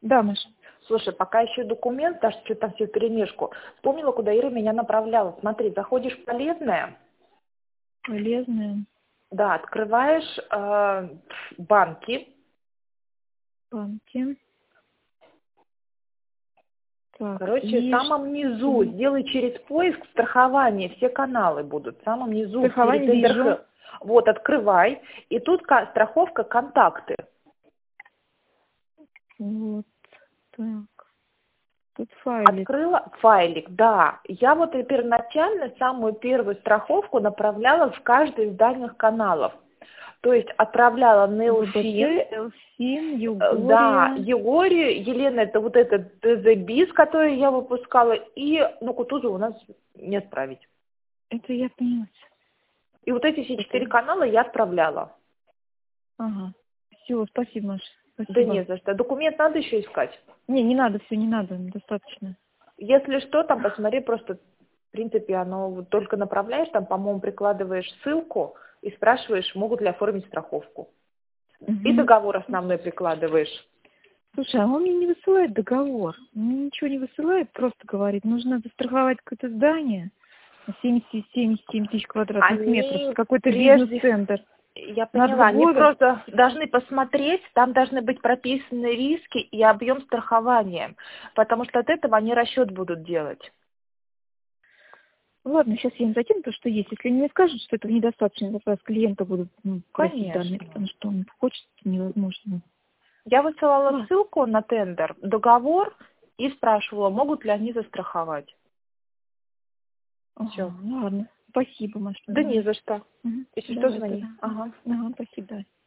Да, Маша. Слушай, пока ищу документ, даже что-то там все перемешку. Вспомнила, куда Ира меня направляла. Смотри, заходишь в полезное. Полезные Да, открываешь банки. банки. Так, Короче, в и самом низу сделай через поиск страхование, все каналы будут. В самом низу. страхование вижу. Вот, открывай. И тут страховка контакты. Вот так. Тут файлик. Открыла файлик, да. Я вот и первоначально самую первую страховку направляла в каждый из дальних каналов. То есть отправляла на Элфин. Элфин, Да, Югория. Егорию, Елена, это вот этот ТЗ-БИС, который я выпускала, и, Кутузову у нас не отправить. Это я поняла. И вот эти все 4 канала я отправляла. Ага. Все, спасибо, Маша. Спасибо. Да не за что. Документ надо еще искать? Не надо, все, не надо, достаточно. Если что, там посмотри, просто, в принципе, оно вот только направляешь, там, по-моему, прикладываешь ссылку и спрашиваешь, могут ли оформить страховку. И договор основной прикладываешь. Слушай, а он мне не высылает договор. Он мне ничего не высылает, просто говорит, нужно застраховать какое-то здание на 77 тысяч квадратных метров, какой-то бизнес-центр. Я поняла, они просто должны посмотреть, там должны быть прописаны риски и объем страхования, потому что от этого они расчет будут делать. Ладно, сейчас я им закину то, что есть. Если они мне скажут, что этого недостаточно, как раз клиента будут просить данные, потому что он хочет, невозможно. Я высылала ссылку на тендер, договор и спрашивала, могут ли они застраховать. Все. Ладно. Спасибо, Маша. Да не за что. Если что, звони. Спасибо.